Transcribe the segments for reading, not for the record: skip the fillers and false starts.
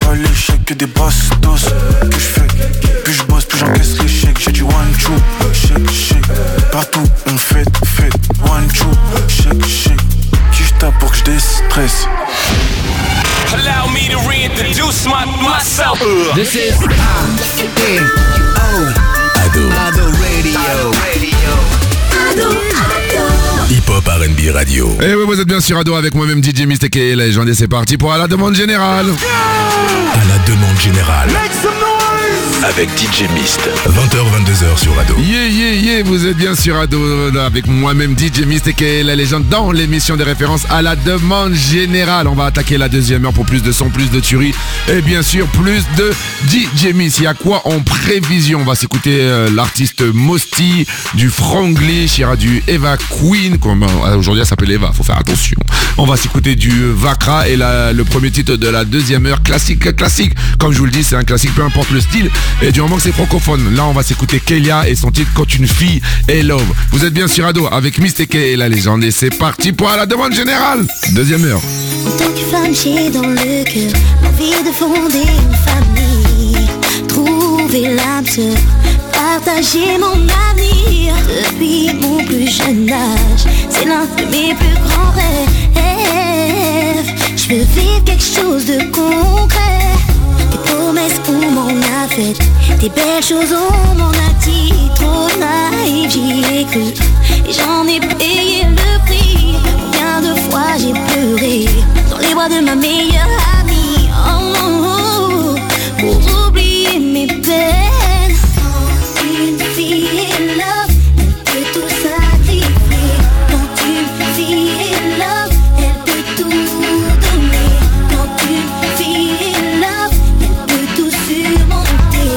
pas l'échec que des bastos. Plus je fais, plus je bosse, plus j'encaisse l'échec. J'ai du one two, shake, shake. Partout on fait, one two, shake, shake. Qui je tape pour que je déstresse. Allow me to reintroduce myself. This is Ado Radio. Hip-hop R&B Radio. Et oui, vous êtes bien sur Ado avec moi-même DJ Mystique et la légende. Et c'est parti pour À la demande générale. À la demande générale. Avec DJ Mist. 20h-22h sur Ado. Yeah, vous êtes bien sur Ado avec moi-même DJ Mystique et la légende dans l'émission des références À la demande générale. On va attaquer la deuxième heure pour plus de son, plus de tueries et bien sûr plus de DJ Mist. Il y a quoi en prévision? On va s'écouter l'artiste Mosty, du Franglish, il y aura du Eva Queen. Aujourd'hui elle s'appelle Eva, faut faire attention. On va s'écouter du Vakra et le premier titre de la deuxième heure, classique. Comme je vous le dis, c'est un classique, peu importe le style. Et du moment que c'est francophone, là on va s'écouter Kelia et son titre Quand une fille est love. Vous êtes bien sur Ado avec Mystique et la légende. Et c'est parti pour À la demande générale. Deuxième heure. En tant que femme, j'ai dans le cœur l'envie de fonder une famille, trouver l'âme sœur, partager mon avenir. Depuis mon plus jeune âge, c'est l'un de mes plus grands rêves. Je veux vivre quelque chose de concret. Des promesses on m'en a faites, des belles choses on m'en a dit. Trop naïf j'y ai cru et j'en ai payé le prix. Combien de fois j'ai pleuré dans les bras de ma meilleure amie, pour oublier mes peines. Une fille est love, elle peut tout sacrifier. Quand une fille est love, elle peut tout donner. Quand une fille est love, elle peut tout surmonter.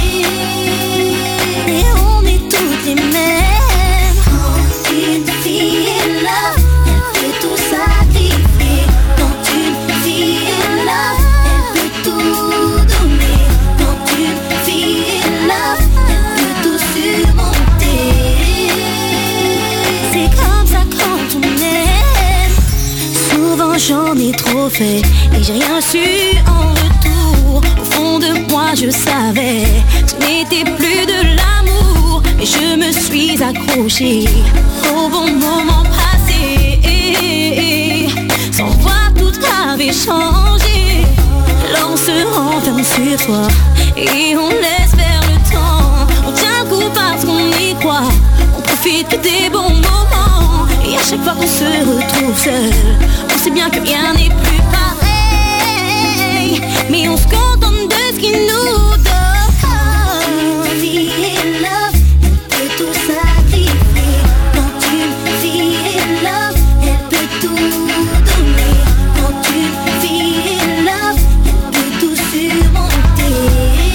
Et on est toutes les mêmes. Quand une fille est love, elle peut tout sacrifier. Quand une fille est love, elle peut tout donner. Quand une fille est love, elle peut tout surmonter. C'est comme ça quand on aime. Souvent j'en ai trop fait et j'ai rien su en retour. Au fond de moi je savais, ce n'était plus de l'amour, mais je me suis accrochée au bon moment passé. Sans voir toute la vie changer, l'on se renferme sur soi et on laisse faire le temps. On tient le coup parce qu'on y croit, on profite que des bons moments. Et à chaque fois qu'on se retrouve seul, on sait bien que rien n'est plus pareil, mais on se contente de ce qui nous donne. Une fille est love, elle peut tout sacrifier. Quand une fille est love, elle peut tout donner. Quand une fille est love, elle peut tout surmonter.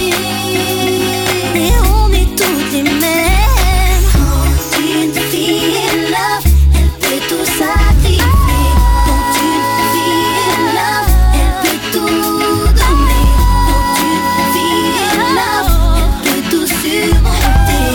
Et on est toutes les mêmes. Quand une fille est love, elle peut tout sacrifier. Quand une fille est love, elle peut tout donner. Quand une fille est love, elle peut tout surmonter.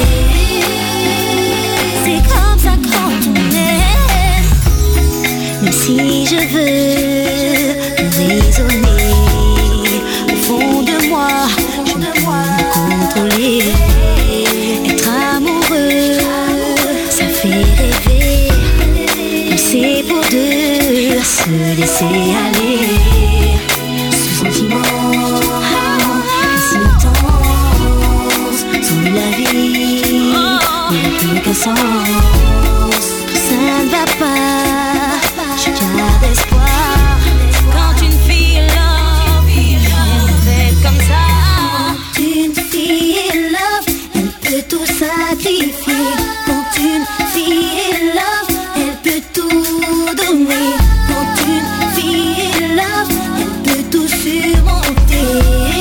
C'est comme ça quand on aime. Même si je veux raisonner, au fond de moi, je ne peux me contrôler. Être amoureux, ça fait rêver. Comme c'est pour deux, se laisser aller. Ce sentiment si intense, sans la vie, il n'y a plus qu'un sens. Ça ne va pas, je garde espoir. Quand une fille est love, elle fait comme ça. Quand une fille est love, elle peut tout sacrifier. Quand une fille est love, elle peut tout donner. Quand une fille est love, elle peut tout surmonter.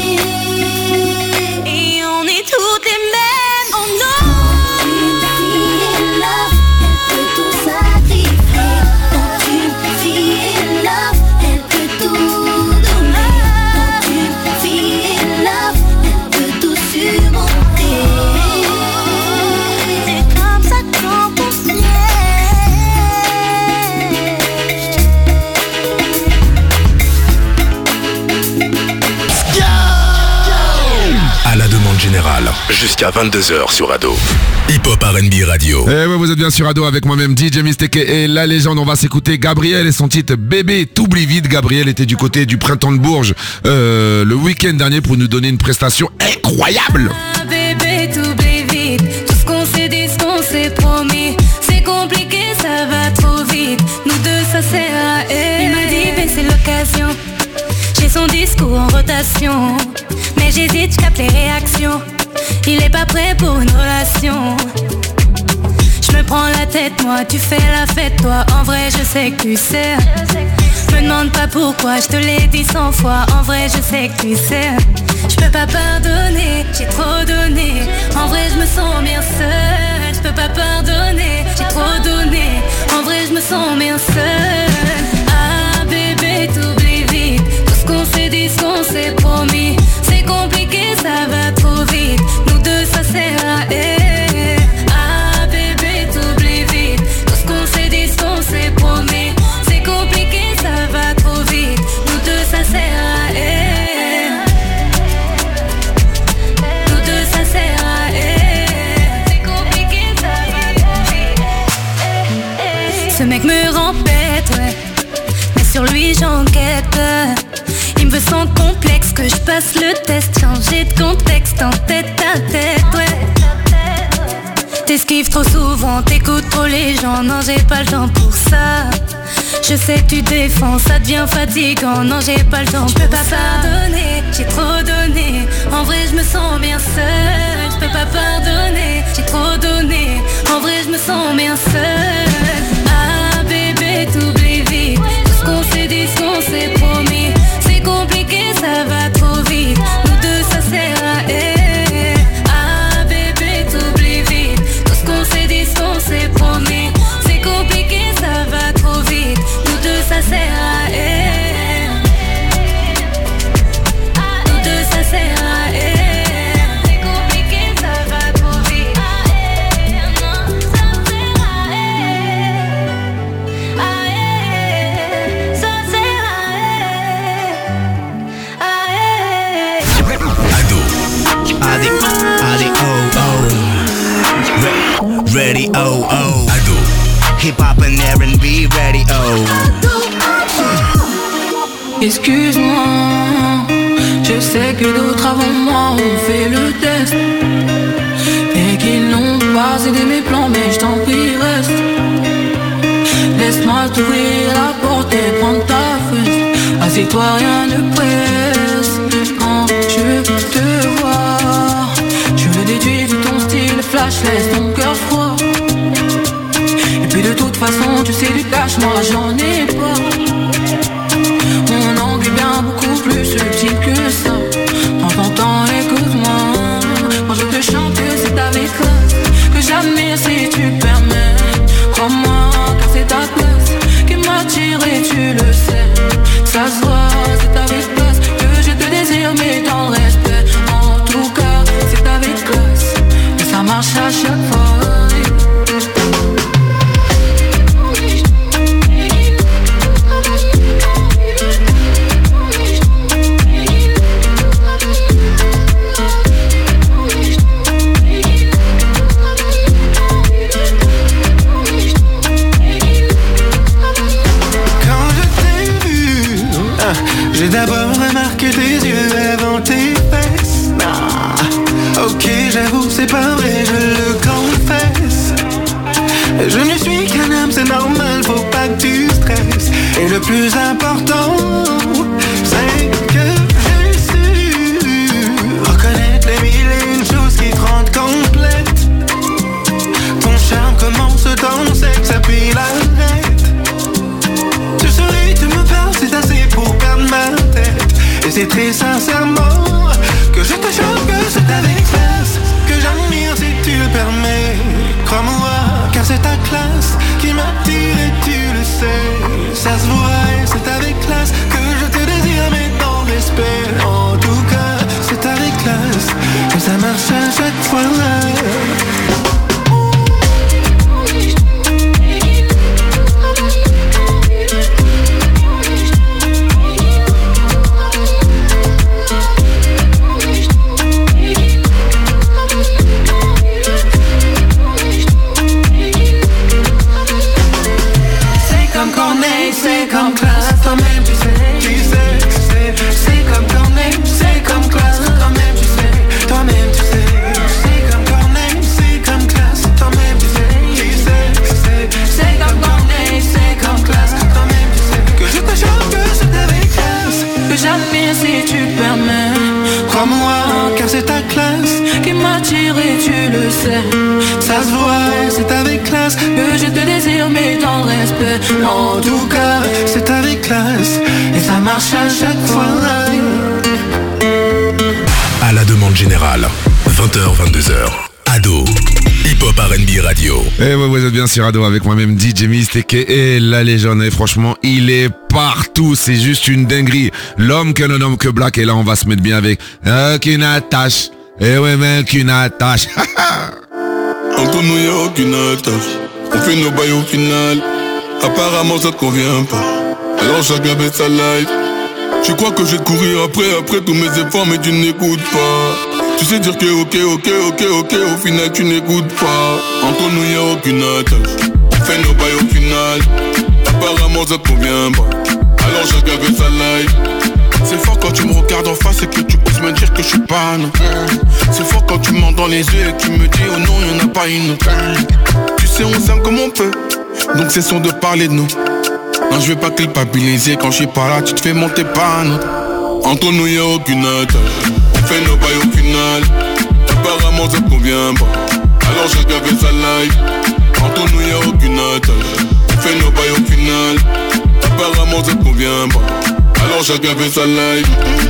Et on est toutes les mêmes, oh non. Une fille est love, elle peut tout sacrifier. Quand une fille est love, Générale, jusqu'à 22h sur Ado. Hip-Hop R&B Radio. Et ouais, vous êtes bien sur Ado avec moi-même DJ Mistake et la légende. On va s'écouter Gabriel et son titre Bébé t'oublie vite. Gabriel était du côté du Printemps de Bourges le week-end dernier pour nous donner une prestation incroyable. Ah, bébé t'oublie vite. Tout ce qu'on s'est dit, ce qu'on s'est promis. C'est compliqué, ça va trop vite. Nous deux, ça sert à elle. Il m'a dit, ben c'est l'occasion. J'ai son discours en rotation. Mais j'hésite, je capte les réactions. Il est pas prêt pour une relation. Je me prends la tête, moi, tu fais la fête, toi. En vrai, je sais que tu sais. Me demande pas pourquoi, je te l'ai dit 100 fois. En vrai, je sais que tu sais. Je peux pas pardonner, j'ai trop donné. En vrai, je me sens bien seule. Je peux pas pardonner, j'ai trop donné. En vrai, je me sens bien seule. Ah, bébé, t'oublies vite. Tout ce qu'on s'est dit, ce qu'on s'est promis. C'est compliqué, ça va trop vite. Nous deux, ça sert à elle. Ah, bébé, t'oublies vite. Tout ce qu'on s'est dit, ce qu'on s'est promis. C'est compliqué, ça va trop vite. Nous deux, ça sert à elle. Nous deux, ça sert à elle. C'est compliqué, ça va trop vite. Ce mec me rend bête, ouais. Mais sur lui, j'enquête. Il me veut sans complexe que je passe le test. Changer de contexte en tête à tête, ouais. T'esquives trop souvent, t'écoutes trop les gens. Non, j'ai pas le temps pour ça. Je sais que tu défends, ça devient fatigant. Non, j'ai pas le temps, je peux pas pardonner. J'ai trop donné, en vrai je me sens bien seule. Je peux pas pardonner, j'ai trop donné. En vrai je me sens bien seule. Ah bébé, t'oublies vite. Tout ce qu'on s'est dit, ce qu'on s'est promis. C'est compliqué, ça va trop vite. Nous deux, ça sert à elle. Ah bébé, t'oublies vite. Tout ce qu'on s'est dit, ce qu'on s'est promis. C'est compliqué, ça va trop vite. Nous deux, ça sert à elle. Nous deux, ça sert à elle. C'est compliqué, ça va trop vite. Non, ça sert à elle. Ça sert à elle. Ado. Ready, oh, oh. Ado. Hip hop and R&B, ready, oh. Excuse-moi, je sais que d'autres avant moi ont fait le test et qu'ils n'ont pas aidé mes plans, mais je t'en prie reste. Laisse-moi t'ouvrir la porte et prendre ta fesse. Assieds-toi, rien ne presse. Quand je te vois, je le déduis de ton style flash, laisse ton cœur froid. Et puis de toute façon, tu sais du cash, moi j'en ai pas. Mon angle est bien beaucoup plus subtil que ça. Prends ton temps, écoute-moi. Quand je te chante, c'est avec classe que j'admire si tu permets. Crois-moi, car c'est ta classe qui m'attire et tu le sais. Ça se voit, c'est avec classe que je te désire, mais dans le respect. En tout cas, c'est avec classe que ça marche à chaque fois. J'ai d'abord remarqué tes yeux avant tes fesses. Ah, ok, j'avoue, c'est pas vrai, je le confesse. Je ne suis qu'un homme, c'est normal, faut pas que tu stresses. Et le plus important, c'est que j'ai su reconnaître les mille et une choses qui te rendent complète. Ton charme commence dans le sexe, puis l'arrête. Tu souris, tu me parles, c'est assez pour perdre ma tête. Et c'est très sincèrement que je te chante, que c'est avec classe que j'admire si tu le permets. Crois-moi, car c'est ta classe qui m'attire et tu le sais. Ça se voit et c'est avec classe que je te désire, mais dans respect. En tout cas, c'est avec classe que ça marche à chaque fois. m'attires et tu le sais. Ça se voit, c'est avec classe que je te désire mais dans le respect. En tout cas, c'est avec classe et ça marche à chaque fois. À la demande générale, 20h-22h, Ado, Hip-Hop R&B Radio. Et ouais, vous êtes bien sur Ado avec moi-même DJ Mist et la légende. Et franchement, il est partout, c'est juste une dinguerie. L'homme que l'homme que Black. Et là, on va se mettre bien avec aucune attache. Et ouais, mais aucune attache. Entre nous, y'a aucune attache. On fait nos bails au final. Apparemment, ça te convient pas. Alors chacun fait sa life. Tu crois que je vais te courir après tous mes efforts, mais tu n'écoutes pas. Tu sais dire que ok, au final tu n'écoutes pas. Entre nous y'a aucune attache. On fait nos bails au final. Apparemment ça te convient pas. Alors chacun fait sa life. C'est fort quand tu me regardes en face et que tu oses me dire que je suis pas non. C'est fort quand tu mens dans les yeux et que tu me dis oh non y'en a pas une autre. Tu sais on s'aime comme on peut, donc cessons de parler de nous. Non je vais pas culpabiliser quand je suis pas là, tu te fais monter pas non. Entre nous y'a aucune attache. On fait nos bails au final. Apparemment ça te convient pas. Alors chacun fait sa life. Entre nous y'a aucune attache. On fait nos bails au final. Apparemment ça te convient pas. Alors chacun fait sa life.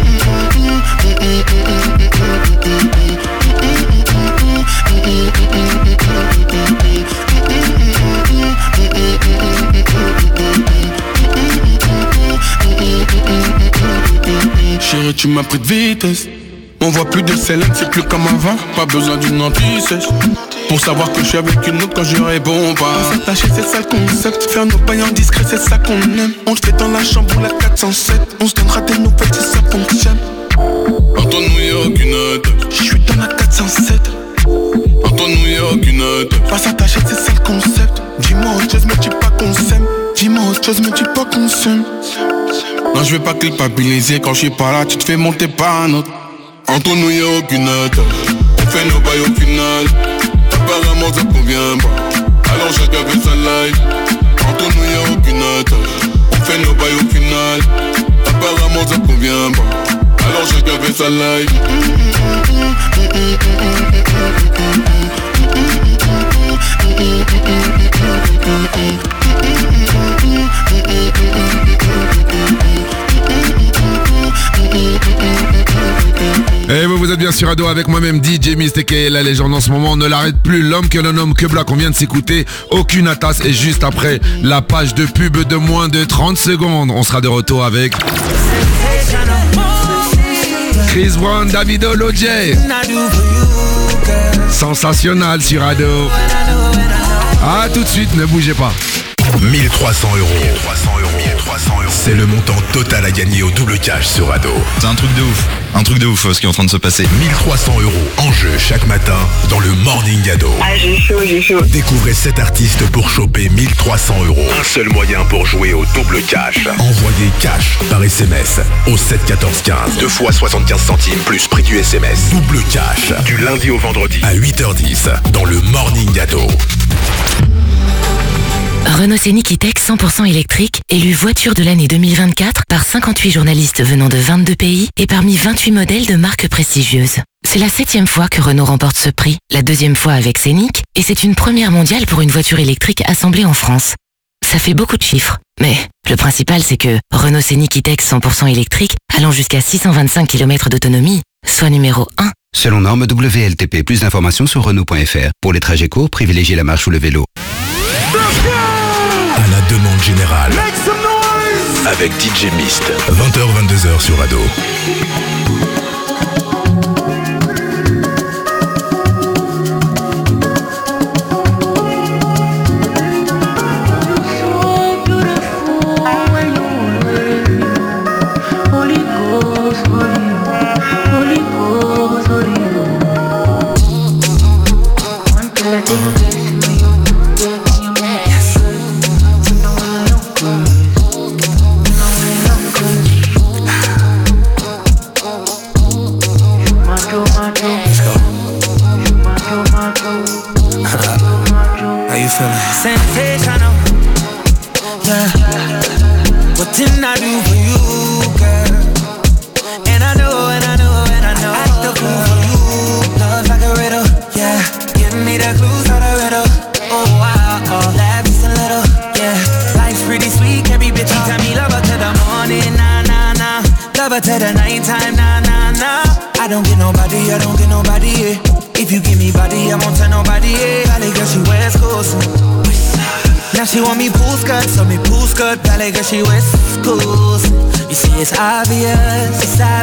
Chérie, tu m'as pris de vitesse. On voit plus de celle, c'est plus comme avant. Pas besoin d'une anti-sèche pour savoir que je suis avec une autre quand je réponds pas. On s'attacher, c'est ça le concept. Faire nos bails en discret, c'est ça qu'on aime. On le fait dans la chambre ou la 407. On se donnera des nouvelles si ça fonctionne. Entre nous y'a aucune attache. Je suis dans la 407. Entre nous y'a aucune attache. Pas s'attacher, c'est ça le concept. Dis-moi autre chose, mais dis pas qu'on s'aime. Dis-moi autre chose, mais dis pas qu'on s'aime. Non, je vais pas culpabiliser quand je suis pas là, tu te fais monter par un autre. Entre nous y'a aucune attache. On fait nos bails au final. Apparemment ça te convient pas. Alors chacun fait sa life. Entre nous y'a aucune attache. On fait nos bails au final. Apparemment ça te convient pas. Alors chacun fait sa life. Et vous êtes bien sur Ado avec moi-même DJ Mist et la légende en ce moment. On ne l'arrête plus, l'homme que l'on nomme que Black. On vient de s'écouter aucune attache. Et juste après la page de pub de moins de 30 secondes, on sera de retour avec Chris Brown, Davido, Loj. Sensationnel sur Ado. Ah, tout de suite, ne bougez pas. 1300 €. C'est le montant total à gagner au double cash sur Ado. C'est un truc de ouf. Un truc de ouf ce qui est en train de se passer. 1300 € en jeu chaque matin dans le Morning Ado. Ah, j'ai chaud. Découvrez 7 artistes pour choper 1300 €. Un seul moyen pour jouer au double cash. Envoyez cash par SMS au 7 14 15. 2 fois 75 centimes plus prix du SMS. Double cash du lundi au vendredi à 8h10 dans le Morning Ado. Renault Scénic E-Tech 100% électrique, élu voiture de l'année 2024 par 58 journalistes venant de 22 pays et parmi 28 modèles de marques prestigieuses. C'est la 7e fois que Renault remporte ce prix, la 2e fois avec Scénic, et c'est une première mondiale pour une voiture électrique assemblée en France. Ça fait beaucoup de chiffres, mais le principal c'est que Renault Scénic E-Tech 100% électrique, allant jusqu'à 625 km d'autonomie, soit numéro 1. Selon norme WLTP, plus d'informations sur Renault.fr. Pour les trajets courts, privilégiez la marche ou le vélo. À la demande générale, avec DJ Mist, 20h-22h sur Ado. Sensational, yeah. What didn't I do for you, girl? And I know, I act the fool for you. Love like a riddle, I don't get nobody, yeah. If you give me body, I won't tell nobody, yeah. Valley girl, she West Coast. Now she want me pool skirt, so me pool skirt. Valley girl, she West Coast. You see, it's obvious.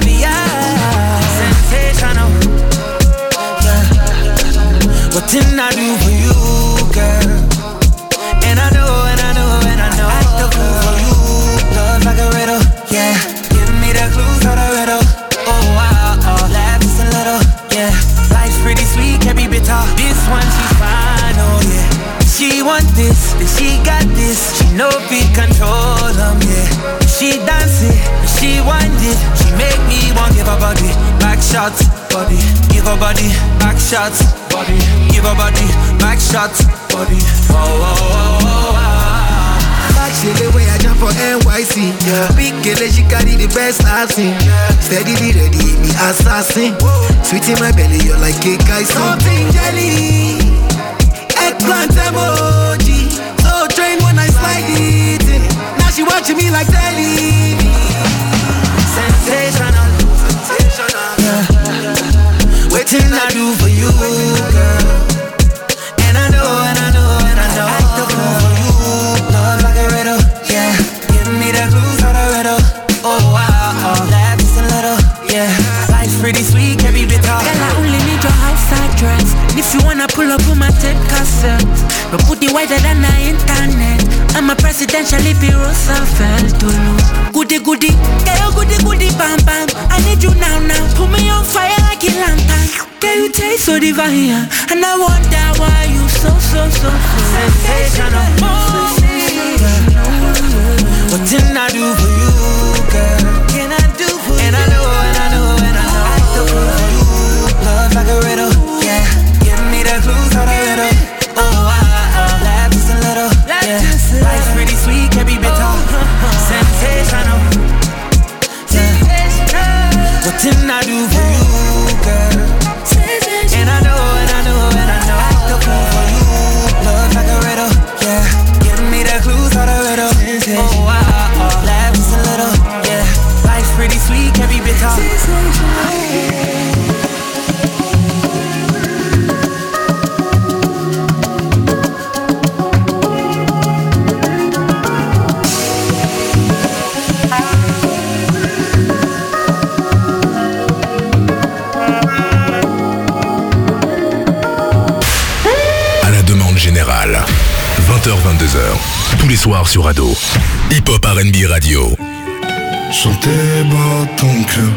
Sensational, yeah. What didn't I do for you, girl? And I know I the fool for you. Love like a riddle, yeah. Give me the clues of the riddle. Oh wow, laugh just a little, yeah. Life's pretty sweet, can't be bitter. This one she's fine, oh yeah. She want this, then she got this. She know we control them, yeah. She dance it, she want it. She make me want give her body back shots, body. Give her body back shots, body. Give her body back shots, body. Oh, oh, oh, oh, oh. She the way I jump for NYC, yeah. Big girl, she carry the best I've seen, yeah. Steadily ready, hit me assassin. Sweet in my belly, you're like cake icing. Something jelly, eggplant emoji. So trained when I slide it in. Now she watching me like telly. Sensational, yeah. Waiting I do for you, girl. And I know I the fool for you. Love like a riddle, yeah. Give me the clues of the riddle. Oh wow, laugh just a little, yeah. Life's pretty sweet, can't be bitter. Girl, I only need your outside dress. If you wanna pull up on my tape cassette, but put it wider than the internet. I'm a presidential hippie Roosevelt. Goody goody, girl, goody bam bam. I need you now. Put me on fire like a lantern. Girl, you taste so divine, and I wonder why you so sensational. What didn't I do for you, girl? Can I do for you? And I know I do for you. Love like a riddle, yeah. Give me the clues of the riddle. Oh, laugh just a little, yeah. Life's pretty sweet, can't be bitter. Sensational, yeah. What didn't I do for you, girl? And I know I do for you. Love like a riddle, yeah. Give me the clues of the riddle. Oh wow, laugh just a little, yeah. Life's pretty sweet, can't be bitter. Général, 20h-22h, tous les soirs sur Ado. Hip Hop R&B Radio. Chanter bat ton cœur,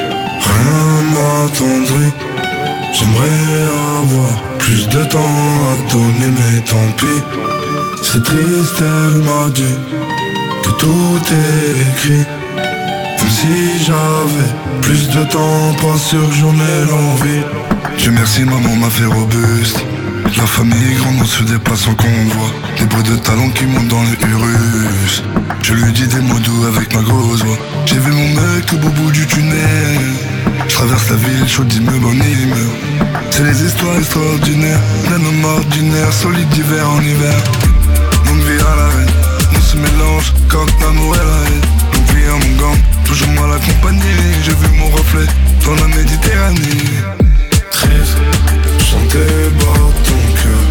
rien m'attendrit. J'aimerais avoir plus de temps à donner, mais tant pis. C'est triste, elle m'a dit que tout est écrit. Même si j'avais plus de temps, pas sûr que j'en ai l'envie. Dieu merci, maman m'a fait robuste. La famille grande, on se dépasse sans qu'on voit. Des bruits de talons qui montent dans les Urus. Je lui dis des mots doux avec ma grosse voix. J'ai vu mon mec au bout du tunnel. Je traverse la ville, chaud d'immeuble en immeuble. C'est les histoires extraordinaires d'un homme ordinaire, solide d'hiver en hiver. Longue vie à la reine, on se mélange quand l'amour et la haine. Longue vie à mon gang, toujours mal accompagné. J'ai vu mon reflet dans la Méditerranée. Triste, chanter bat ton cœur,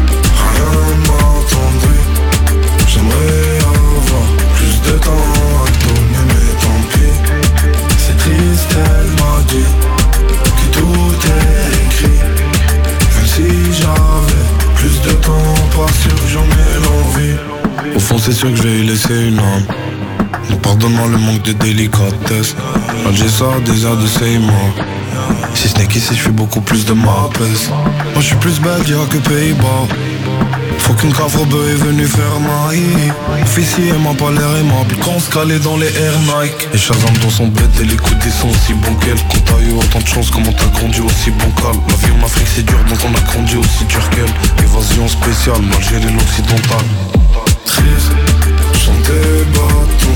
rien m'attendrit. J'aimerais avoir plus de temps à donner, mais tant pis. C'est triste, elle m'a dit que tout est écrit. Même si j'avais plus de temps, pas sûr que j'en ai l'envie. Au fond c'est sûr que je vais y laisser une âme. Pardonne-moi le manque de délicatesse. J'ai ça, des airs de Seymour. Si ce n'est qu'ici, je fais beaucoup plus de ma place. Moi je suis plus Belgique que Pays-Bas. Faut qu'une cafre-bœuf est venue faire maïs. Officier m'a pas l'air aimable quand on se calait dans les Air Nike. Les Shazam dans son bête et les coups des sont aussi bons qu'elle. Quand t'as eu autant de chance, comment t'as grandi aussi bon cal. La vie en Afrique c'est dur, donc on a grandi aussi dur qu'elle. Évasion spéciale, mal géré l'occidental. Triste, chanter bat ton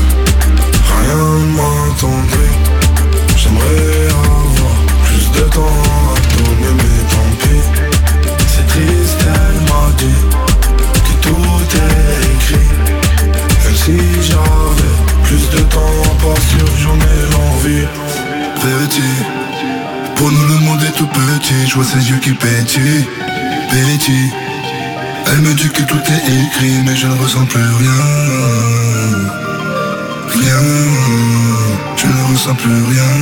cœur, rien m'attendrit. J'aimerais avoir plus de temps à donner, mais tant pis. C'est triste, elle m'a dit que tout est écrit. Même si j'avais plus de temps, pas sûr que j'en ai l'envie. Petit, Pour nous le monde est tout petit, je vois ses yeux qui pétillent. Elle me dit que tout est écrit, mais je ne ressens plus rien. Je ne ressens plus rien.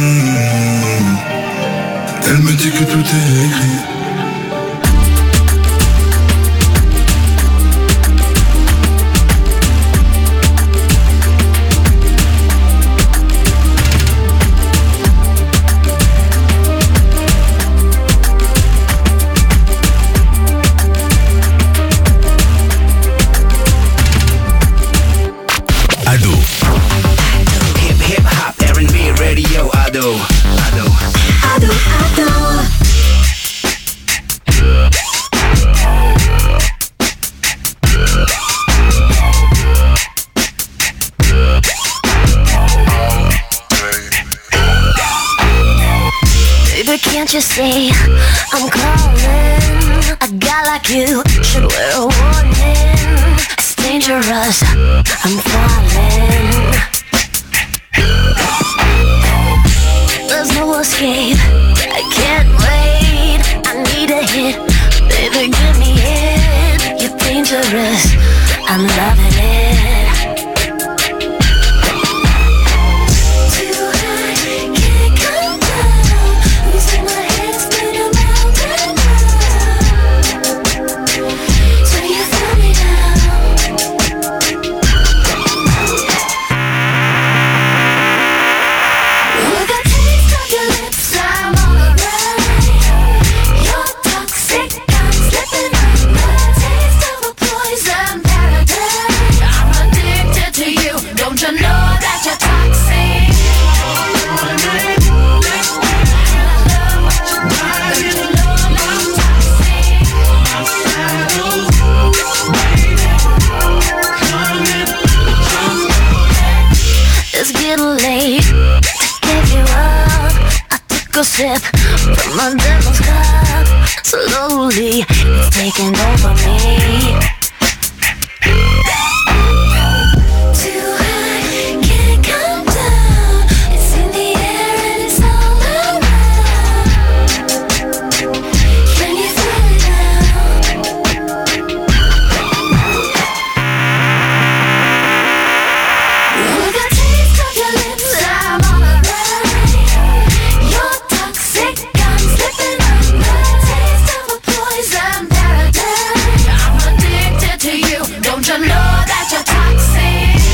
Elle me dit que tout est écrit. Can't you see I'm calling? A guy like you should wear a warning. It's dangerous, I'm falling. There's no escape, I can't wait. I need a hit, baby give me it. You're dangerous, I'm loving it. Sip from my devil's cup. Slowly, it's taking over me. Too high, can't come down. It's in the air and it's all around. Can you feel it now? With a taste of your lips, I'm on a ride. You're toxic, I'm slipping under. Taste of a poison paradise. I'm addicted to you. Don't you know that you're toxic?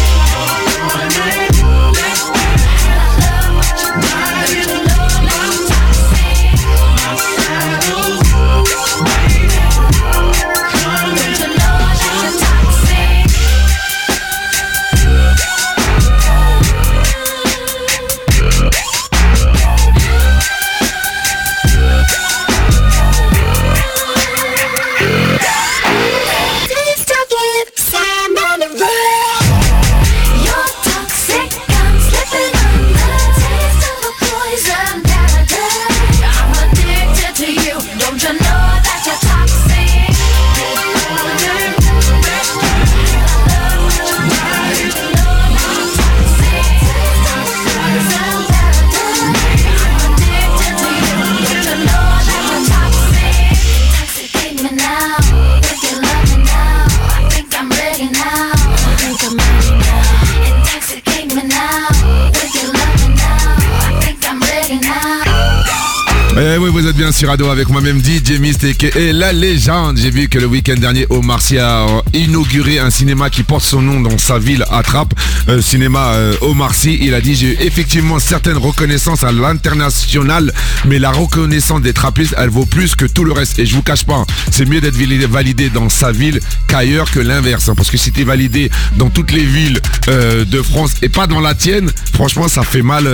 Oui, vous êtes bien sur Ado avec moi-même DJ Mystake et la légende. J'ai vu que le week-end dernier, Omar Sy a inauguré un cinéma qui porte son nom dans sa ville à Trappes. Cinéma Omar Sy, il a dit: j'ai eu effectivement certaines reconnaissances à l'international, mais la reconnaissance des trappistes, elle vaut plus que tout le reste. Et je vous cache pas, c'est mieux d'être validé dans sa ville qu'ailleurs, que l'inverse. Parce que si t'es validé dans toutes les villes de France et pas dans la tienne, franchement, ça fait mal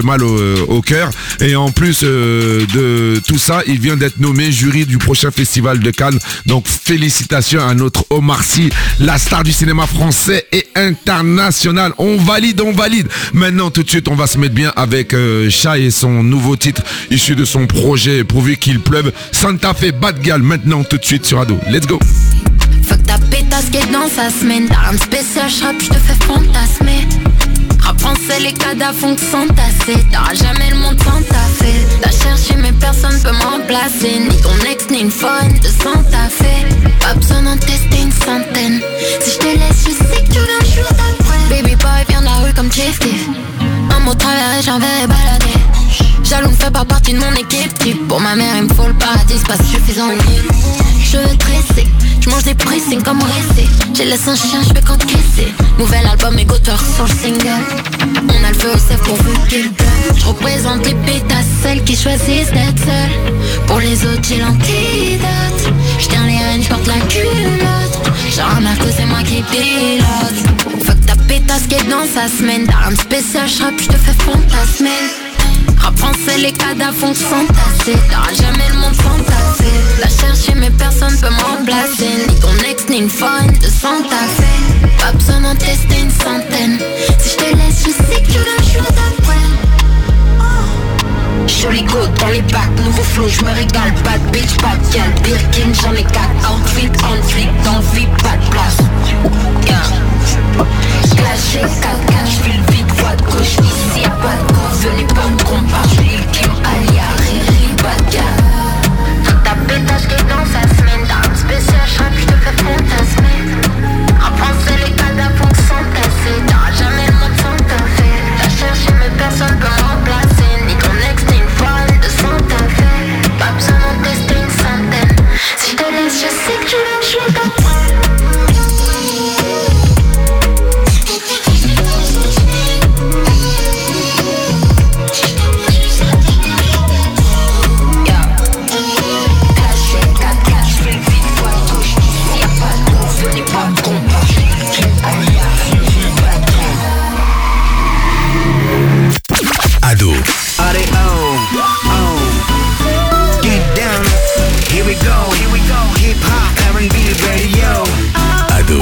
au cœur. Et en plus de tout ça, il vient d'être nommé jury du prochain festival de Cannes. Donc félicitations à notre Omar Sy, la star du cinéma français et international. On valide. Maintenant tout de suite, on va se mettre bien avec Shai et son nouveau titre issu de son projet Pourvu qu'il pleuve, Santa Fe Bad Gal. Maintenant tout de suite sur Ado. Let's go. Fuck ta pétasse qui est dans sa semaine. T'as un spécial rap, je te fais fantasmer. Rap français, les cadavres font que s'entasser. T'auras jamais le monde sans taffer. T'as cherché mes remplacer ni ton ex ni une fun de Santa Fe. Pas besoin d'en tester une centaine. Si je te laisse, je sais que tu viens le jour d'après. Baby boy vient de la rue comme Chief Keef. Un mot travers et j'en vais balader. Jaloux ne fait pas partie de mon équipe type. Pour ma mère il me faut le paradis, c'est pas suffisant. Je veux dresser, je mange des pressings comme Ressé. J'ai laissé un chien, je vais qu'encaisser. Nouvel album et Gotter sur le single. On a le feu au sève pourvu qu'il donne. Je représente les pétasses, celles qui choisissent d'être seules. Pour les autres j'ai l'antidote. Je tiens les rênes, je porte la culotte. Genre Marco c'est moi qui pilote. Fuck ta pétasse qui est dans sa semaine. T'as un spécial, je rappe, je te fais fantasmer. Rap français, les cadavres font s'entasser. T'auras jamais le monde fantasé. La chercher mais personne peut me remplacer. Ni ton ex ni une fun de Santa Fe. Pas besoin d'en tester une centaine. Si je te laisse, je sais que tu viens le jour d'après. Jolie côte dans les bacs, nouveau flow, je me régale. Bad bitch, bad gal, Birkin, j'en ai 4. Outfit, on flic, dans le vide, pas de place. Yeah. Clashé, 4-4, j'file vite, voie de gauche, ici y'a pas de gauche. Venez pas me comparer, j'file le Kim, Alia, Riri, bad gal. Ta pétage qui est dans sa semaine, t'as un spécial, j'rappe, j'te fais fantasmer. En français, les cadavres font s'entasser. T'auras jamais le monde sans taffer. T'as cherché mais personne peut me remplacer. Ni ton ex, ni une folle de Santa Fe. Pas besoin d'en tester une centaine. Si je te laisse, je sais que tu viens de jouer comme moi. Ado. Get down. Here we go. Hip hop, R&B radio. Ado.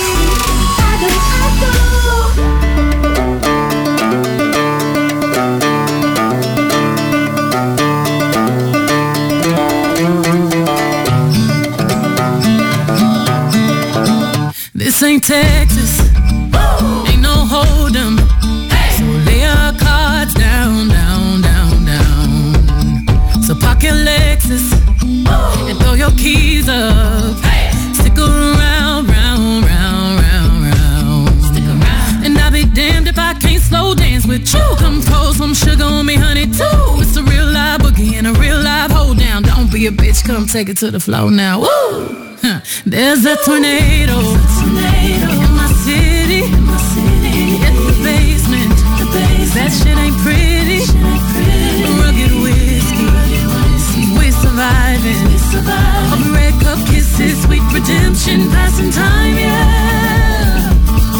This ain't Texas, ain't no hold 'em. So lay your cards down, down, down, down. So park your Lexus and throw your keys up. Stick around, round, round, round, round. Stick around. And I'll be damned if I can't slow dance with you. Come pour some sugar on me, honey, too. It's a real live boogie and a real live hold down. Don't be a bitch, come take it to the floor now. Woo! There's a tornado in my city, at the basement. That shit ain't pretty. Rugged whiskey, we're surviving. Of red cup kisses, sweet redemption, passing time, yeah.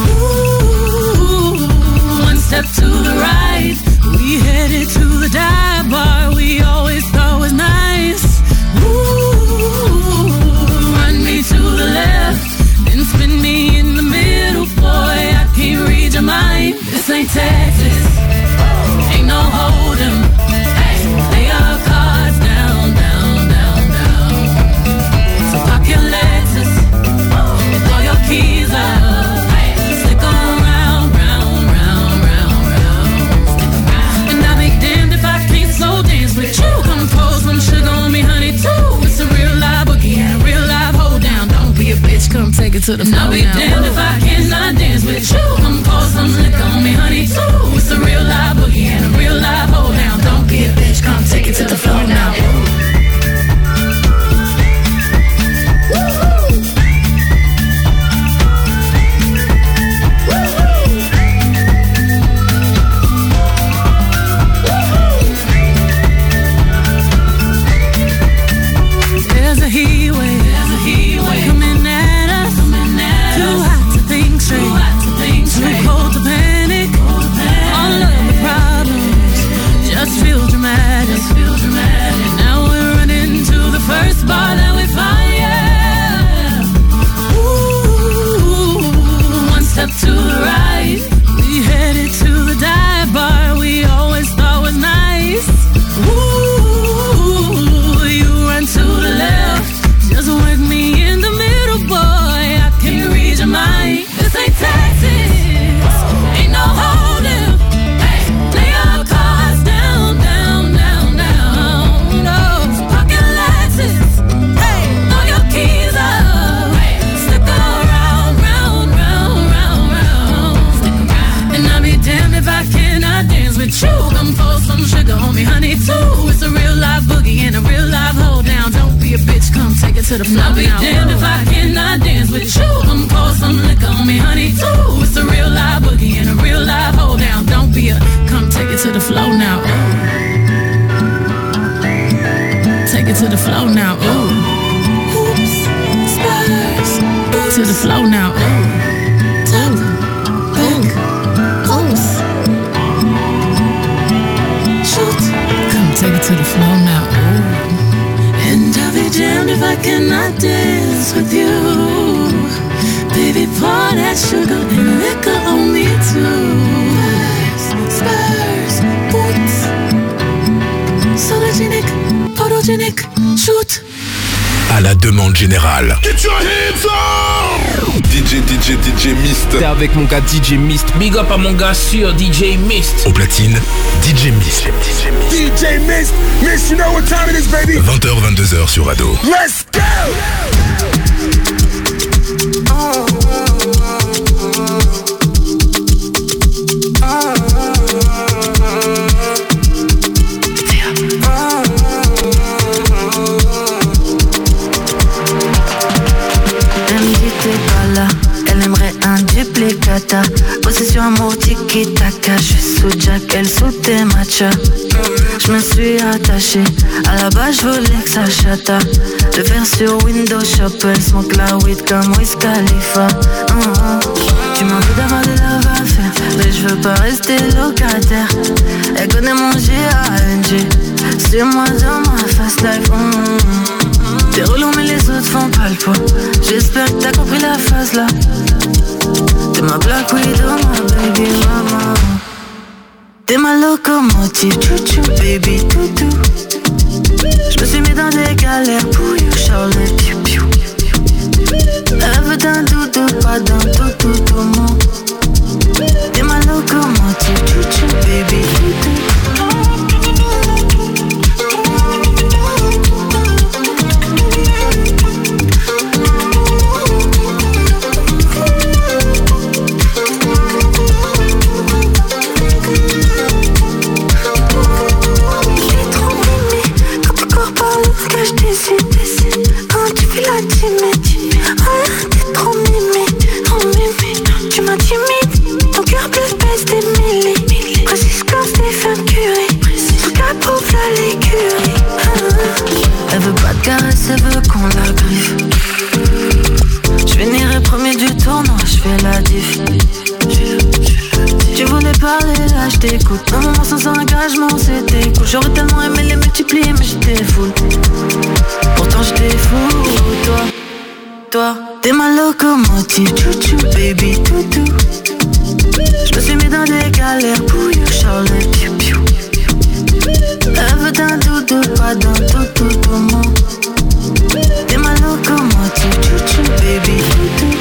Ooh, one step to the right, we headed to the dive bar we always thought was nice. Ooh, run me to the left, then spin me in the middle, boy, I can't read your mind. This ain't Texas, ain't no hold 'em. Lay your cards down, down, down, down. So park your Lexus and throw your keys up. Stick around, round, round, round, round. And I'll be damned if I can't slow dance with you. Come pour some sugar on me, honey, too. It's a real live boogie and a real live hold down. Don't be a bitch, come take it to the floor. I'll be damned if I cannot dance with you. Come pour some liquor on me, honey, too. It's a real live boogie and a real live hold down. Don't be a bitch, come take it to the floor now. There's a heat wave coming at us. Too hot to think straight, too cold to panic. All of the problems just feel dramatic. to the floor. I'll be damned if I cannot dance with you. Come pour some liquor on me, honey. Ooh, it's a real live boogie and a real live hold down. Don't be a, come take it to the floor now. Ooh. Take it to the floor now. Ooh. Oops, spurs. To the floor now. Ooh. Tap, back, oops. Shoot. Come take it to the floor now. Ooh. And I'll be damned if I cannot dance with you. Baby, pour that sugar and liquor on me too. Spurs, boots. Sologenic, photogenic, shoot. À la demande générale. Get your hands up! DJ Mist. T'es avec mon gars DJ Mist. Big up à mon gars sûr DJ Mist. Au platine, DJ Mist. DJ Mist, Mist, you know what time it is, baby. 20h, 22h sur Ado. Let's go! Elle aimerait un duplicata. Possession amour tiki-taka. Je suis sous Jack, elle sous tes matchas. Je me suis attachée. À la base, je voulais que ça chata. Le faire sur Windows Shop. Elle smoke la weed comme Wiz Khalifa. Tu m'as envie d'avoir des love à faire, mais je veux pas rester locataire. Elle connaît mon G.A.N.G. C'est moi dans ma fast life. T'es relou mais les autres font pas le poids. J'espère que t'as compris la phase là. T'es ma Black Widow, ma baby mama. T'es ma locomotive, chouchou, baby toutou. J'me suis mis dans des galères pour you, Charlie, piou piou. Elle veut d'un doudou, pas d'un toutou, tout mon. T'es ma locomotive, chouchou, baby toutou. Quand tu fais la timide, t'es trop mimi, tu m'as timide, ton cœur bleu pèse des millis, précise comme Stephen Curry, ton cas prouve à l'écurie. Elle veut pas de caresse, elle veut qu'on la griffe. J'finirai premier du tournoi, j'fais la diff. Tu voulais parler, là j't'écoute. Un moment sans engagement, c'était cool. J'aurais tellement aimé les multiplier, mais j'étais full. Pourtant j'étais fou, toi, t'es ma locomotive, chouchou, baby toutou. J'me suis mis dans des galères pour you, Charlie, piou piou. Elle veut d'un doudou, pas d'un toutou, tout mon. T'es ma locomotive, chouchou, baby toutou.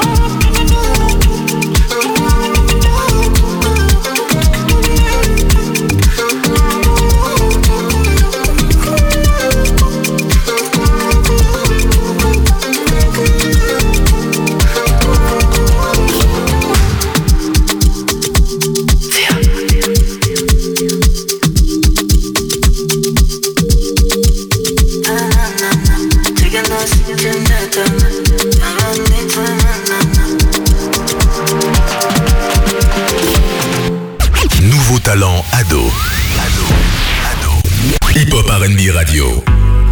Nouveau talent Ado. Hip-hop R&B radio.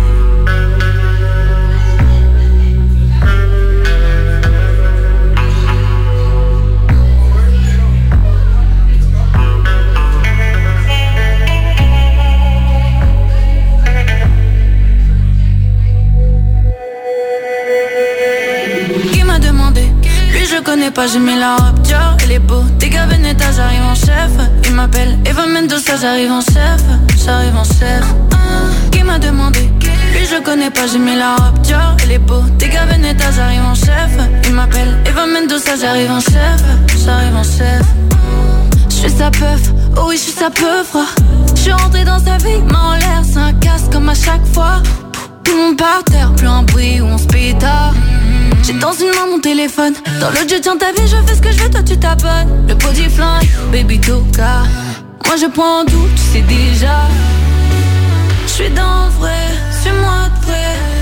Qui m'a demandé? Lui je connais pas, j'ai mis la robe Dior, elle est beau. Dégâts Veneta, j'arrive en chef. Il m'appelle Eva Mendoza, j'arrive en chef. J'arrive en chef. Qui m'a demandé? Lui je connais pas, j'ai mis la robe Dior, elle est beau. Dégâts Veneta, j'arrive en chef. Il m'appelle Eva Mendoza, j'arrive en chef. J'arrive en chef. J'suis sa peuf, oh oui j'suis sa peuf. J'suis rentré dans sa vie, main en l'air, c'est un casse comme à chaque fois. Tout le monde par terre, plus un bruit où on se pétard. J'ai dans une main mon téléphone. Dans l'autre je tiens ta vie, je fais ce que je veux, toi tu t'abonnes. Le body fly, baby toka. Moi je prends en doute, tu sais déjà. J'suis dans le vrai, suis-moi de vrai. J'ai eux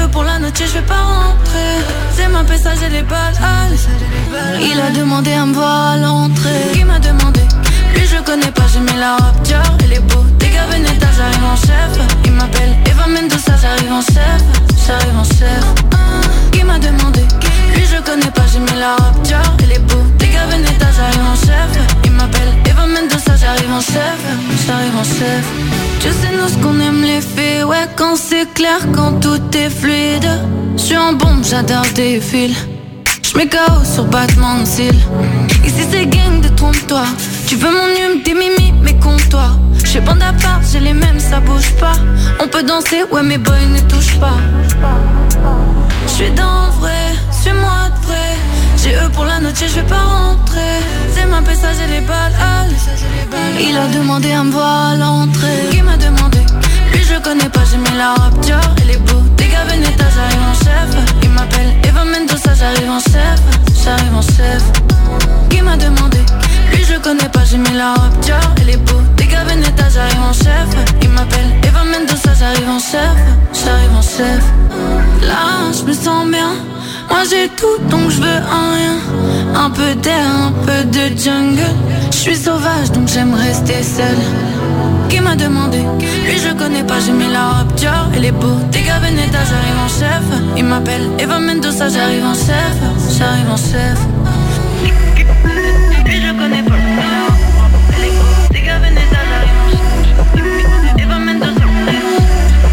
pour la noche, je vais pas rentrer. C'est ma pesa, j'ai les balles. Il a demandé à me voir à l'entrée. Qui m'a demandé? Lui je connais pas, j'ai mis la robe Dior. Elle est beau, des gars Veneta, j'arrive en chef. Il m'appelle Eva Mendoza, j'arrive en chef. J'arrive en chef. Qui m'a demandé? Lui je connais pas, j'ai mis la robe Dior. Elle est beau, des gars Veneta, j'arrive en chef. Il m'appelle Eva Mendoza, j'arrive en chef. J'arrive en chef. Tu sais nous ce qu'on aime les filles. Ouais quand c'est clair, quand tout est fluide. J'suis en bombe, j'adore des fils. J'mets KO sur battement de cils. Ici c'est gang de trompe-toi. Tu veux mon hume, des mimi, mais compte-toi. J'suis bande à part, j'ai les mêmes, ça bouge pas. On peut danser, ouais mes boys ne touchent pas. J'suis dans le vrai, suis-moi de vrai. J'ai eux pour la noche, je vais pas rentrer. C'est ma pesa, j'ai les balles. Il a demandé à me voir à l'entrée. Qui m'a demandé? Lui je connais pas, j'ai mis la robe Dior. Elle est beau, des gars Veneta, j'arrive en chef. Il m'appelle Eva Mendoza, j'arrive en chef. J'arrive en chef. Qui m'a demandé? Lui je connais pas, j'ai mis la robe Dior. Elle est beau, des gars Veneta, j'arrive en chef. Il m'appelle Eva Mendoza, j'arrive en chef. J'arrive en chef. Là je me sens bien. Moi j'ai tout donc je veux un rien. Un peu d'air, un peu de jungle. Je suis sauvage donc j'aime rester seule. Qui m'a demandé? Lui je connais pas, j'ai mis la robe Dior. Elle est beau, des gars Veneta, j'arrive en chef. Il m'appelle Eva Mendoza, j'arrive en chef. J'arrive en chef. Lui je connais pas, elle est beau, des gars Veneta, j'arrive en chef. Eva Mendoza, j'arrive en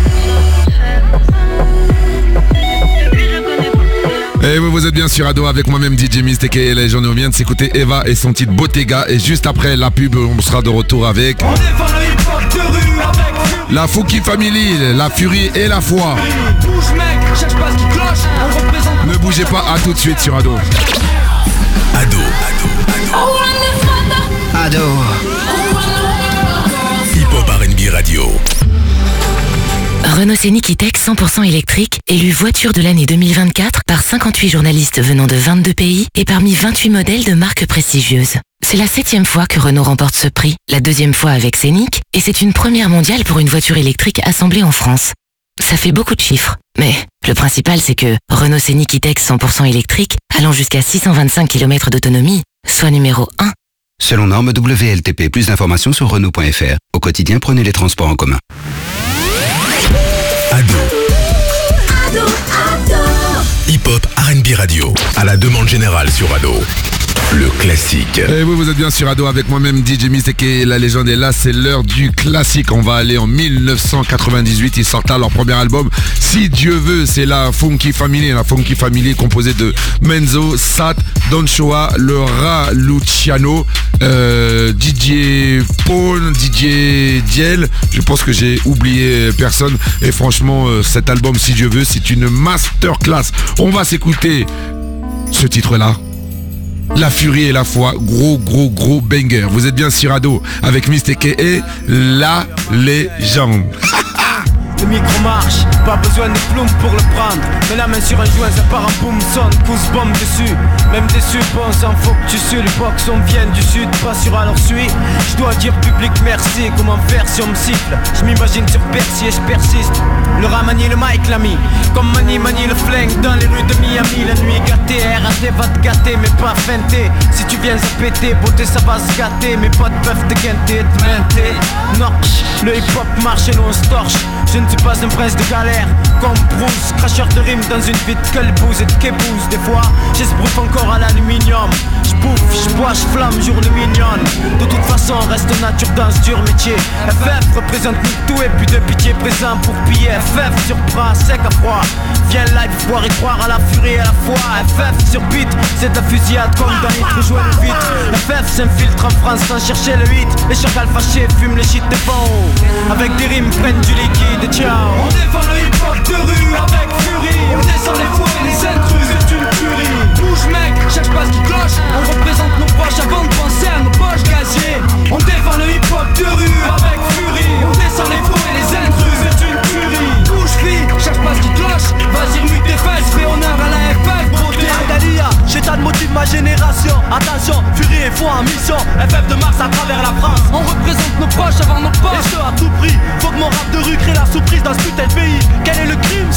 chef. Et vous êtes bien sur Ado avec moi-même DJ Mystique et les gens. On vient de s'écouter Eva et son titre Bottega. Et juste après la pub, on sera de retour avec la Funky Family, la Furie et la Foi. Ne bougez pas, à tout de suite sur Ado. Ado. Hip-Hop R&B Radio. Renault Scénic E-Tech 100% électrique, élu voiture de l'année 2024 par 58 journalistes venant de 22 pays et parmi 28 modèles de marques prestigieuses. C'est la 7e fois que Renault remporte ce prix, la 2e fois avec Scénic, et c'est une première mondiale pour une voiture électrique assemblée en France. Ça fait beaucoup de chiffres, mais le principal c'est que Renault Scénic E-Tech 100% électrique, allant jusqu'à 625 km d'autonomie, soit numéro 1. Selon norme WLTP, plus d'informations sur Renault.fr. Au quotidien, prenez les transports en commun. Ado. Hip-Hop R&B Radio. À la demande générale sur Ado. Le classique. Et vous êtes bien sur Ado avec moi-même DJ Mystique et la légende est là, c'est l'heure du classique. On va aller en 1998, ils sortent là leur premier album Si Dieu veut, c'est la Funky Family composée de Menzo, Sat, Don Choa, Laura Luciano, DJ Paul, DJ Diel. Je pense que j'ai oublié personne et franchement cet album Si Dieu veut, c'est une masterclass. On va s'écouter ce titre-là. La Furie et la Foi, gros banger. Vous êtes bien sur Ado avec Mystique et la légende. Le micro marche, pas besoin de plumes pour le prendre. Mets la main sur un joint, ça part en boom, sonne, pousse bombe dessus. Même déçu, bon sang, faut que tu sues. Les box on vient du sud, pas sûr alors suis. Je dois dire public merci, comment faire si on me siffle. Je m'imagine sur Percy et je persiste. Le rat manie le mic l'ami, comme manie le flingue dans les rues de Miami. La nuit gâtée, RAT va te gâter mais pas feinter. Si tu viens à péter, beauté ça va se gâter. Mes potes peuvent te guinter, te meinter. Norch, le hip hop marche et nous on se torche. Je ne suis pas un prince de galère, comme Bruce, cracheur de rimes dans une vie de calbouse et de kébouse. Des fois, j'esbrouffe encore à l'aluminium. J'bouffe, j'bois, j'flamme, jour de mignonne. De toute façon, reste nature dans ce dur métier. FF représente nous tout et puis de pitié présent pour piller. FF sur bras, sec à froid. Viens live, voir et croire à la furie et à la foi. FF sur beat, c'est de la fusillade comme dans Nitro, jouer le vite. FF s'infiltre en France sans chercher le hit. Les chacals fâchés fument les shit des bons. Avec des rimes prennent du liquide. Ciao. On défend le hip-hop de rue avec furie. On descend les voies et les intrus, c'est une furie. Bouge mec, chaque passe qui cloche. On représente nos proches avant de penser à nos poches gaziers. On défend le hip-hop de rue avec furie. On descend les voies et les intrus, c'est une furie. Bouge fille, chaque passe qui cloche. Vas-y remue tes fesses, fais honneur à la FF, brodé. Dalia, j'ai tas de motifs de ma génération. Attention, furie et foi en mission. FF de Mars à travers la France. On représente nos proches avant nos poches. Et ce à tout prix, faut que mon rap de rue crée la surprise dans ce putain de pays. Quel est le crime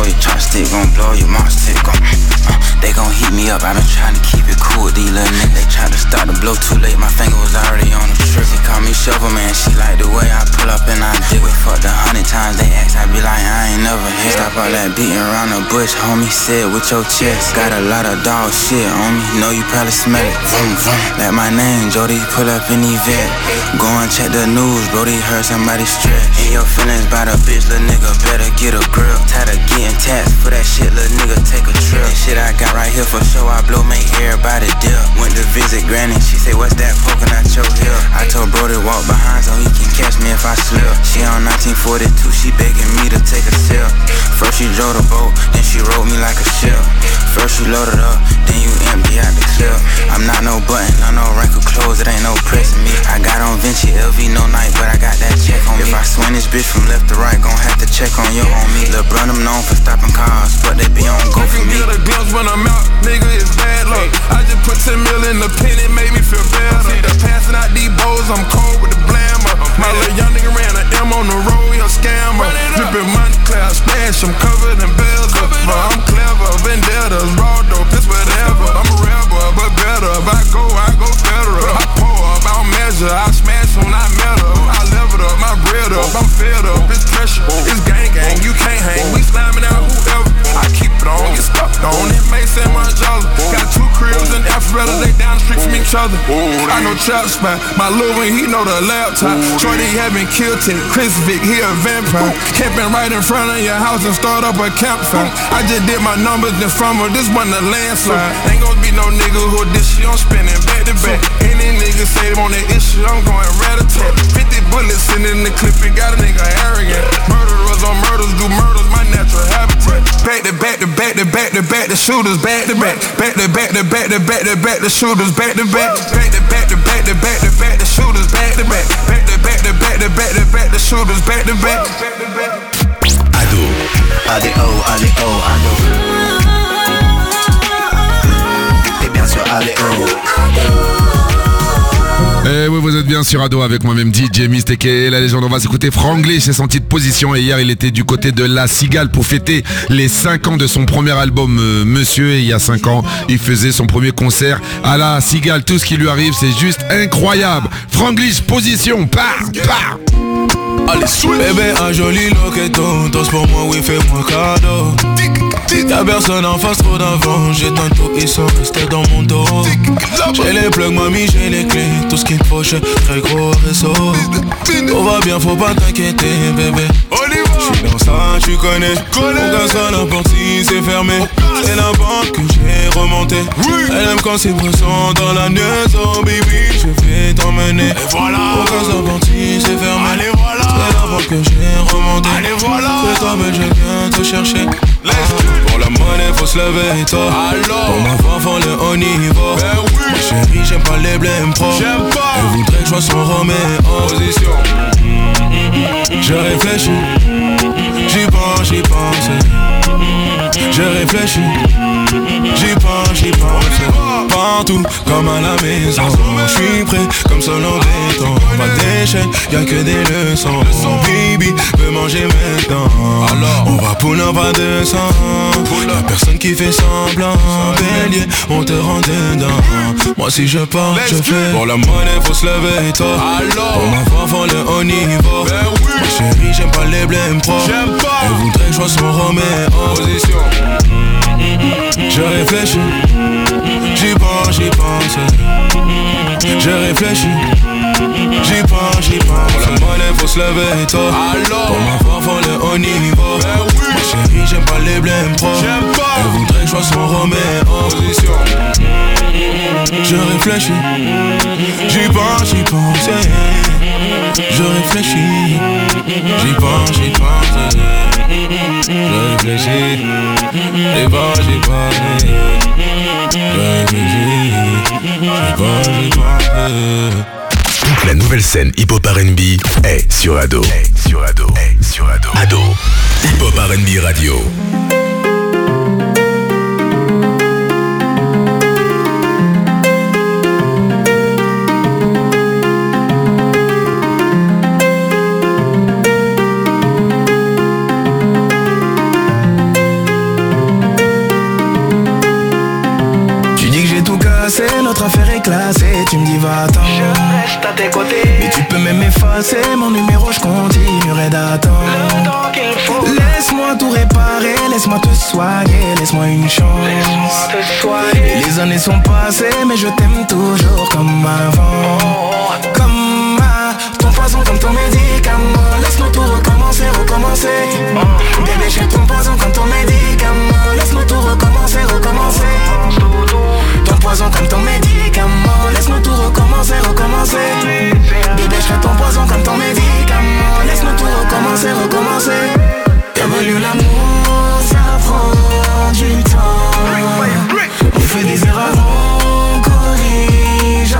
blow, your chopstick gon' blow, your mopstick gon' they gon' heat me up, I been trying to keep it cool with these little niggas. They tried to start the blow too late, my finger was already on the trigger. She call me Shovel Man, she like the way I pull up and I dig it. Fucked 100 times, they ask, I be like, I ain't never hit. Stop all that beating around the bush, homie, say it with your chest. Got a lot of dog shit on me, know you probably smell it. Vroom, vroom. Like my name, Jody, pull up in the vet. Go and check the news, Brody heard somebody stretch. In your feelings by the bitch, little nigga, better get a grip. Tired of getting taxed for that shit, little nigga, take a trip. That shit I got right here for show, I blow, make everybody dip. Went to visit granny, she say, what's that poking out your hip? I told Brody walk behind so he can catch me if I slip. She on 1942, she begging me to take a sip. First she drove the boat, then she rode me like a ship. First you load it up, then you empty out the clip. I'm not no button, not no wrinkled clothes, it ain't no pressing me. I got on Vinci LV no night, but I got that check on me. If I swing this bitch from left to right, gon' have to check on your homie. Lil' Brun, I'm known for stopping cars, but they be on go for me. Get a glimpse when I'm out, nigga, it's bad luck. I just put 10 mil in the pen, it made me feel better. See the passing out these bowls, I'm cold with the blammer. My little young nigga ran a M on the road, he a scammer. Drippin' money clear, splash, I'm covered in bells. I'm clever, vendettas, raw dope, it's whatever. I'm a rebel, but better. If I go federal. I pour up, I don't measure, I smash when I metal. I leveled up, my bread up, I'm fed up, it's pressure. It's gang, you can't hang, we slamming out whoever. I keep it on, get stuck on it, Mason Margiela. Got 2 cribs in Alpharetta, they down the street from each other. I know trap spot, my Lil Wayne, he know the laptop. Shorty having killed it, Chris Vick, he a vampire. Camping right in front of your house and start up a campfire. I just did my numbers in front of this one a landslide. Ain't gon' be no nigga who this shit, I'm spinning back to back. Any nigga say they on that issue, I'm going rat-a-tat. 50 bullets sitting in the clip, it got a nigga arrogant. Murderers on murders, do murders, my natural habitat. Back to back to back to back to back, the shooters back to back. Back to back to back to back to back, the shooters back to back. Back to back to back to back to back, the shooters back to back. Back to back to back to back to back, the shooters back to back. Ado. ADO, ADO, ADO. Et bien sûr ADO. Et oui, vous êtes bien sur Ado avec moi-même DJ Mist et la légende. On va s'écouter Franglish, c'est son titre Position. Et hier, il était du côté de La Cigale pour fêter les 5 ans de son premier album Monsieur. Et il y a 5 ans, il faisait son premier concert à La Cigale. Tout ce qui lui arrive, c'est juste incroyable. Franglish, Position, part. Allez, bébé, un joli loqueton, danse pour moi, oui, fais-moi cadeau. Y'a personne en face, trop d'avant, j'éteins tout, ils sont restés dans mon dos. J'ai les plugs, mamie, j'ai les clés, tout ce qu'il me faut, j'ai très gros réseau. Tout va bien, faut pas t'inquiéter, bébé. J'suis dans ça, tu connais. Aucun sonne, n'importe si c'est fermé. C'est la banque que j'ai remonté. Elle aime quand c'est présent dans la maison, baby, je vais t'emmener. Aucun sonne, n'importe si c'est fermé. Allez, voilà. C'est la banque que j'ai remonté. Allez, voilà. C'est toi, mais je viens te chercher. Pour la monnaie, faut se lever tôt. Pour ma femme, le haut niveau. Ma chérie, j'aime pas les blèmes pro. Elle voudrait que je sois son Roméo. Position. Je réfléchis, j'y pense. Je réfléchis, j'y pense. Partout, comme à la maison. J'suis prêt, comme seul en béton. Pas d'échec, y'a que des leçons. Baby, veut manger maintenant. On va pouler pas de sang. Y'a personne qui fait semblant. Bélier, on te rend dedans. Moi si je pars, je fais. Pour la monnaie, faut se lever tôt. Pour ma femme, faut le haut niveau. Ma chérie, j'aime pas les blèmes pro. Elle voudrait que je sois son Roméo. Position. Je réfléchis, j'y pense. Je réfléchis, j'y pense. Pour la monnaie, faut se lever tôt. Pour ma femme, faut le haut niveau. Ma chérie, j'aime pas les blèmes pro. Elle voudrait que je sois son Roméo. Position. Je réfléchis, j'y pense. Je réfléchis, j'y pense. Je réfléchis, j'y pense. Toute la nouvelle scène hip-hop R&B est sur Ado. Ado. Hip-hop R&B Radio. c'est mon numéro, je continuerai d'attendre. Le temps qu'il faut. Laisse-moi tout réparer, laisse-moi te soigner, laisse-moi une chance. Laisse-moi te soigner. Les années sont passées, mais je t'aime toujours comme avant. Comme ton poison, comme ton médicament. Laisse-nous tout recommencer, recommencer. Bébé, je suis ton poison comme ton médicament. Laisse-nous tout recommencer, recommencer. Ton poison comme ton médicament. Laisse-nous tout recommencer, recommencer. Bébé, je fais ton poison comme ton médicament. Laisse-nous tout recommencer, recommencer. Évolue l'amour, ça prend du temps. On fait des erreurs, on corrige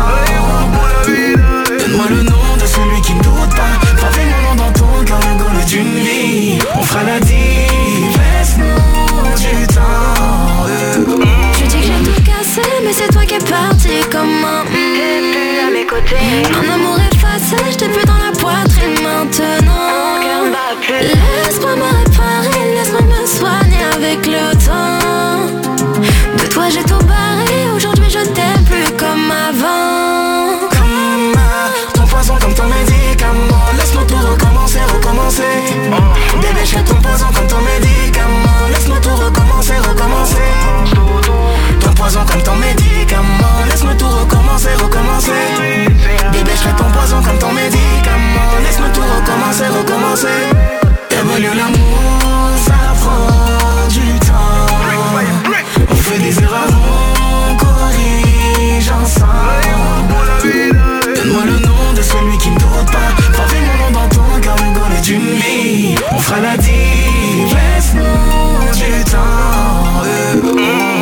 ensemble. Donne-moi le nom de celui qui ne doute pas. Frappe mon nom dans ton cœur, le goal d'une vie. On fera la dive, laisse-nous du temps. Je dis que j'ai tout cassé, mais c'est toi qui es parti comme un t'es plus à mes côtés. Un amour effacé, je t'ai plus dans la poitrine maintenant. Laisse-moi me réparer, laisse-moi me soigner avec le temps. De toi j'ai tout barré, aujourd'hui je t'aime plus comme avant. Comme ton poison, comme ton médicament. Laisse-nous tout recommencer, recommencer. Bébé, je suis ton poison comme ton médicament. Laisse-nous tout recommencer, recommencer. Ton poison comme ton médicament. Laisse-nous tout recommencer, recommencer. Bébé, je suis ton poison comme ton médicament. Laisse-nous tout recommencer, recommencer. Évolue l'amour, ça prend du temps. On fait des erreurs, on corrige ensemble. Donne-moi le nom de celui qui ne doute pas. Frappe mon nom dans ton cœur, le goal d'une vie. On fera la dive, laisse-nous du temps.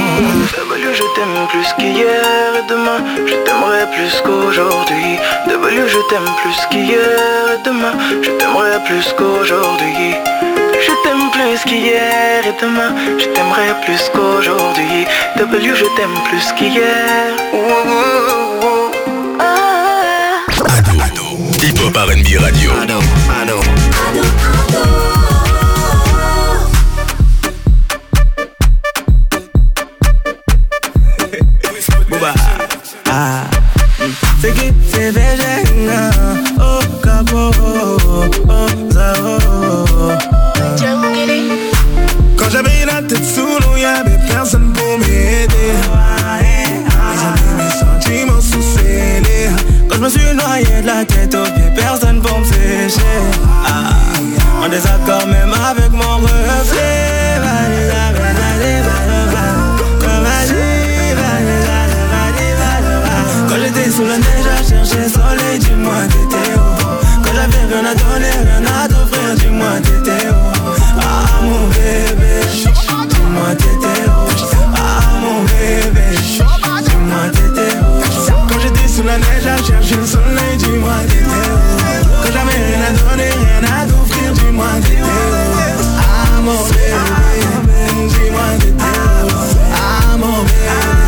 W, je t'aime plus qu'hier et demain je t'aimerai plus qu'aujourd'hui. W, je t'aime plus qu'hier et demain je t'aimerai plus qu'aujourd'hui. Je t'aime plus qu'hier et demain je t'aimerai plus qu'aujourd'hui. W, je t'aime plus qu'hier. Ado, hip-hop R&B radio. Ado. C'est qui c'est végétarien. Oh capo, oh zao. Quand j'avais la tête sous l'eau, y'avait personne pour m'aider. Mes sentiments sous scellés. Quand je me suis noyé de la tête aux pieds, personne pour me sécher. En désaccord même avec mon reflet. Quand j'étais sous la neige à chercher soleil, dis-moi t'étais où. Quand j'avais rien à donner, rien à t'offrir, dis-moi t'étais où. Ah mon bébé, dis-moi t'étais où. Ah mon bébé, dis-moi t'étais où. Quand j'étais sous la neige à chercher le soleil, dis-moi t'étais où. Quand j'avais rien à donner, rien à t'offrir, dis-moi t'étais où. Ah mon bébé, dis-moi t'étais où. Ah mon bébé,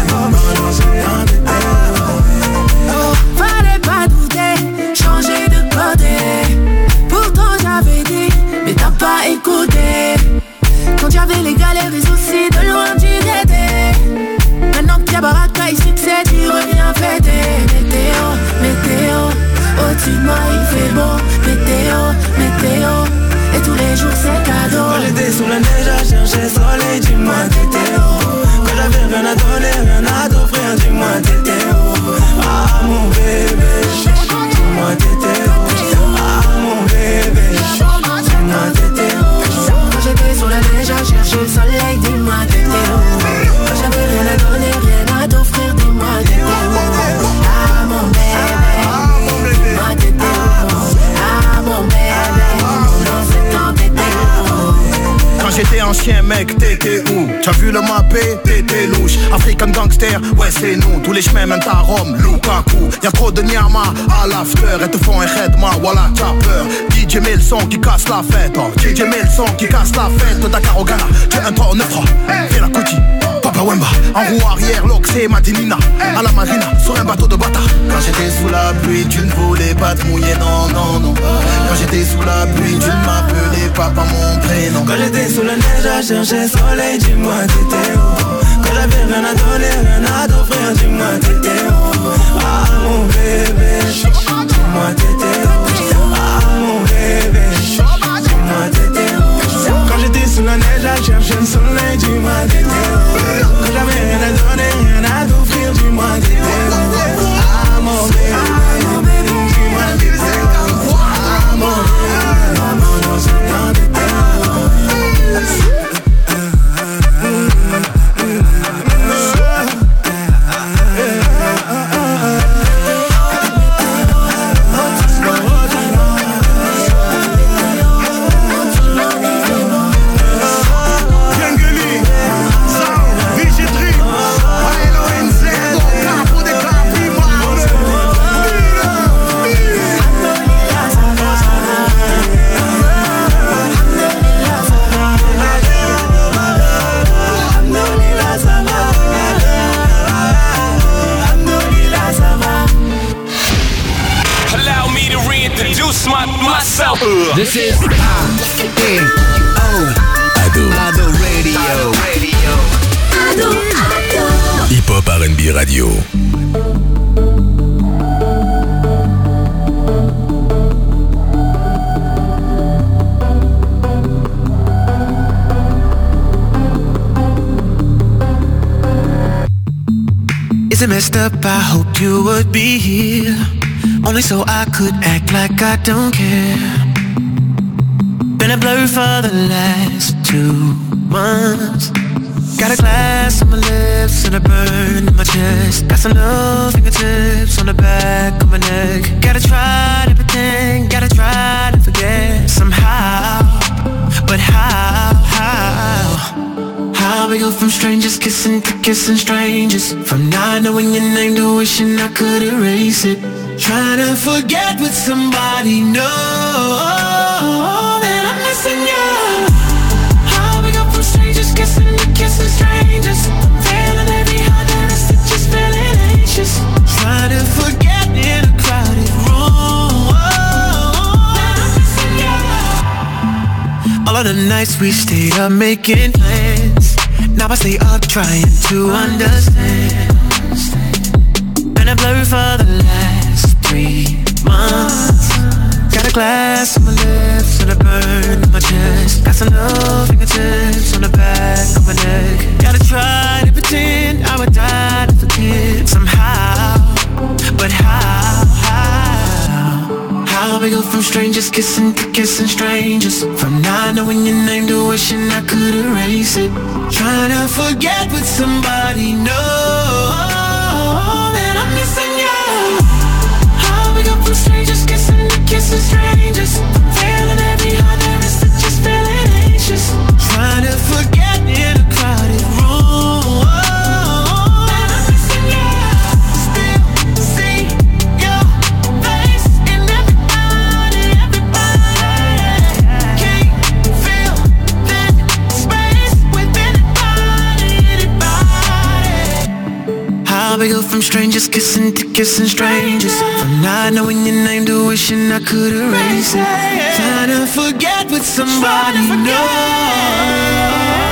fallait pas douter, changer de côté. Pourtant j'avais dit, mais t'as pas écouté. Quand j'avais les galères, les soucis, de loin tu t'étais. Maintenant que y'a baraka et succès, tu reviens fêter. Météo, météo, au-dessus de moi il fait beau. Météo, météo, et tous les jours c'est cadeau. Quand j'étais sous la neige à chercher soleil, dis-moi t'étais où. Quand j'avais rien à donner, rien à t'offrir, dis-moi t'étais où. Ah mon bébé, dis-moi t'étais où. Ah mon bébé, dis-moi t'étais où. Quand j'étais sous la neige à chercher le soleil, dis-moi t'étais où. Quand j'avais rien à donner, rien à t'offrir, dis-moi t'étais où. Ah mon bébé, dis-moi t'étais où. Ah mon bébé, non c'est quand t'étais où. Quand j'étais ancien mec, t'étais où? T'as vu le mappé, t'étais louche. African gangster, ouais c'est nous. Tous les chemins mènent à Rome, Lukaku. Y'a trop de Nyama à l'after. Elles te font un khedma, voilà t'as peur. DJ met le son qui casse la fête, oh. DJ met le son qui casse la fête. Dakar au Ghana, j'ai un 3 au 9 fais la Kuti, Papa Wemba. En roue arrière, l'Oxé, Madinina. À la marina, sur un bateau de bâtard. Quand j'étais sous la pluie, tu ne voulais pas te mouiller, non, non, non. Quand j'étais sous la pluie, tu ne m'appelais pas par mon prénom. Quand j'étais sous la neige à chercher soleil, dis-moi t'étais où. Quand j'avais rien à donner, rien à t'offrir, dis-moi t'étais où. Ah mon bébé, dis-moi t'étais où. cherche le soleil, dis-moi t'es où. Quand j'avais rien à donner, rien à t'offrir, dis-moi t'es où. Ah mon baby, dis-moi t'es où. Ah mon baby, non, c'est pas t'es où. This is Ado Radio. Hip Hop R&B Radio. Is it messed up? I hoped you would be here, only so I could act like I don't care. Been a blur for the last 2 months. Got a glass on my lips and a burn in my chest. Got some little fingertips on the back of my neck. Gotta try to pretend, gotta try to forget somehow. But how we go from strangers kissing to kissing strangers, from not knowing your name to wishing I could erase it. Trying to forget with somebody, no, that I'm missing you. How we go from strangers kissing to kissing strangers, feeling every heart that is just feeling anxious. Trying to forget in a crowded room, that I'm missing you. All of the nights we stayed up making plans, now I stay up trying to understand. Been a blur for the last 3 months. Got a glass on my lips and a burn in my chest. Got some little fingertips on the back of my neck. Gotta try to pretend I would die to forget somehow. But how we go from strangers kissing to kissing strangers, from not knowing your name to wishing I could erase it. Trying to forget with somebody, no, that I'm missing you. How we go from strangers kissing to kissing strangers, feeling every heart there is just feeling anxious. Trying to forget in a crowded room, that I'm missing you. Still see your face in everybody. Can't feel that space within anybody. How we go from strangers kissing to kissing strangers, from not knowing your name to wishing I could erase it. Trying to forget with somebody, no.